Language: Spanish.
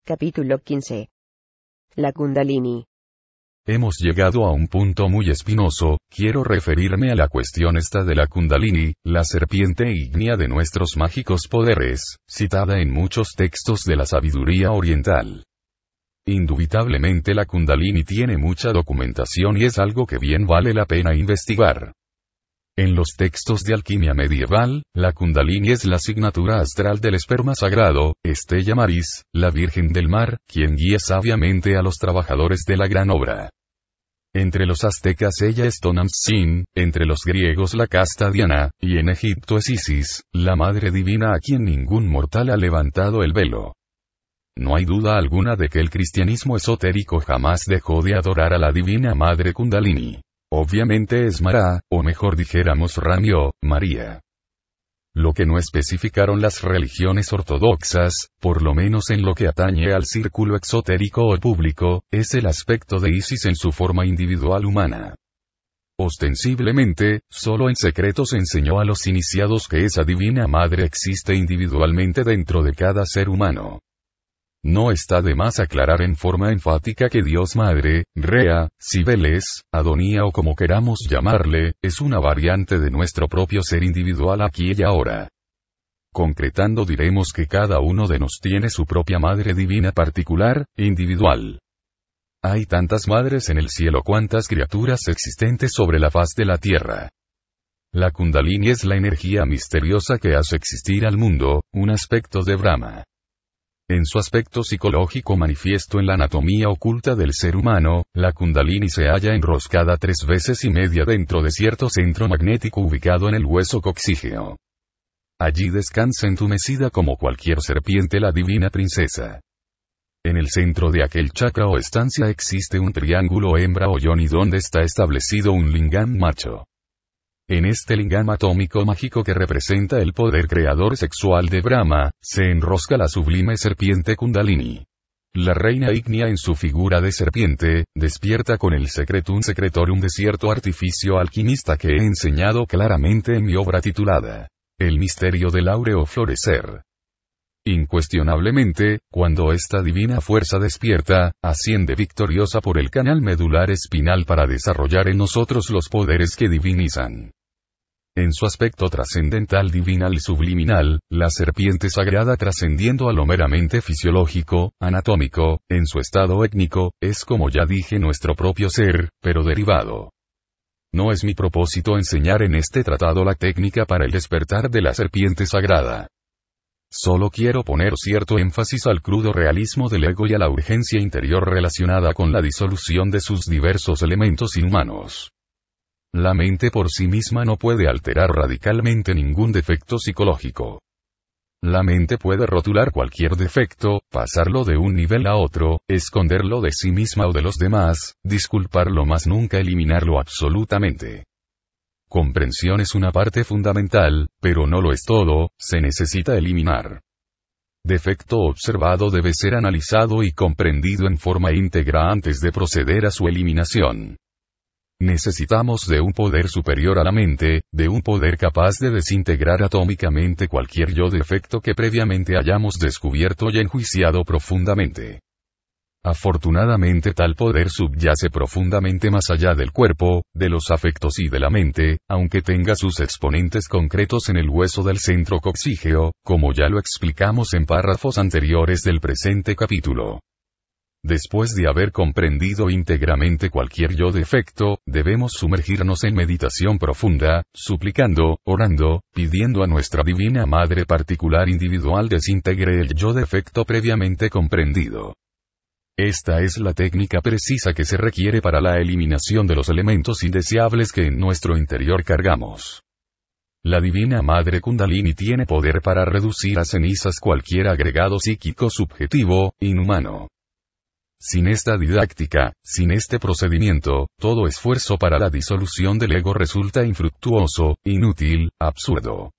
Capítulo 15. La Kundalini. Hemos llegado a un punto muy espinoso. Quiero referirme a la cuestión esta de la Kundalini, la serpiente ígnea de nuestros mágicos poderes, citada en muchos textos de la sabiduría oriental. Indubitablemente la Kundalini tiene mucha documentación y es algo que bien vale la pena investigar. En los textos de alquimia medieval, la Kundalini es la asignatura astral del esperma sagrado, Estella Maris, la Virgen del Mar, quien guía sabiamente a los trabajadores de la gran obra. Entre los aztecas ella es Tonantzin, entre los griegos la casta Diana, y en Egipto es Isis, la Madre Divina a quien ningún mortal ha levantado el velo. No hay duda alguna de que el cristianismo esotérico jamás dejó de adorar a la Divina Madre Kundalini. Obviamente es Mara, o mejor dijéramos Rami o María. Lo que no especificaron las religiones ortodoxas, por lo menos en lo que atañe al círculo exotérico o público, es el aspecto de Isis en su forma individual humana. Ostensiblemente, solo en secreto se enseñó a los iniciados que esa divina madre existe individualmente dentro de cada ser humano. No está de más aclarar en forma enfática que Dios Madre, Rea, Cibeles, Adonía o como queramos llamarle, es una variante de nuestro propio ser individual aquí y ahora. Concretando diremos que cada uno de nos tiene su propia Madre Divina particular, individual. Hay tantas madres en el cielo cuantas criaturas existentes sobre la faz de la tierra. La Kundalini es la energía misteriosa que hace existir al mundo, un aspecto de Brahma. En su aspecto psicológico manifiesto en la anatomía oculta del ser humano, la Kundalini se halla enroscada 3,5 veces dentro de cierto centro magnético ubicado en el hueso coxígeo. Allí descansa entumecida como cualquier serpiente la divina princesa. En el centro de aquel chakra o estancia existe un triángulo hembra o yoni donde está establecido un lingam macho. En este lingam atómico mágico que representa el poder creador sexual de Brahma, se enrosca la sublime serpiente Kundalini. La reina ígnea en su figura de serpiente, despierta con el secretum secretorum de cierto artificio alquimista que he enseñado claramente en mi obra titulada El misterio del áureo florecer. Incuestionablemente, cuando esta divina fuerza despierta, asciende victoriosa por el canal medular espinal para desarrollar en nosotros los poderes que divinizan. En su aspecto trascendental divinal subliminal, la serpiente sagrada trascendiendo a lo meramente fisiológico, anatómico, en su estado étnico, es como ya dije nuestro propio ser, pero derivado. No es mi propósito enseñar en este tratado la técnica para el despertar de la serpiente sagrada. Solo quiero poner cierto énfasis al crudo realismo del ego y a la urgencia interior relacionada con la disolución de sus diversos elementos inhumanos. La mente por sí misma no puede alterar radicalmente ningún defecto psicológico. La mente puede rotular cualquier defecto, pasarlo de un nivel a otro, esconderlo de sí misma o de los demás, disculparlo mas nunca eliminarlo absolutamente. Comprensión es una parte fundamental, pero no lo es todo, se necesita eliminar. Defecto observado debe ser analizado y comprendido en forma íntegra antes de proceder a su eliminación. Necesitamos de un poder superior a la mente, de un poder capaz de desintegrar atómicamente cualquier yo defecto que previamente hayamos descubierto y enjuiciado profundamente. Afortunadamente tal poder subyace profundamente más allá del cuerpo, de los afectos y de la mente, aunque tenga sus exponentes concretos en el hueso del centro coxígeo, como ya lo explicamos en párrafos anteriores del presente capítulo. Después de haber comprendido íntegramente cualquier yo defecto, debemos sumergirnos en meditación profunda, suplicando, orando, pidiendo a nuestra Divina Madre particular individual desintegre el yo defecto previamente comprendido. Esta es la técnica precisa que se requiere para la eliminación de los elementos indeseables que en nuestro interior cargamos. La Divina Madre Kundalini tiene poder para reducir a cenizas cualquier agregado psíquico subjetivo, inhumano. Sin esta didáctica, sin este procedimiento, todo esfuerzo para la disolución del ego resulta infructuoso, inútil, absurdo.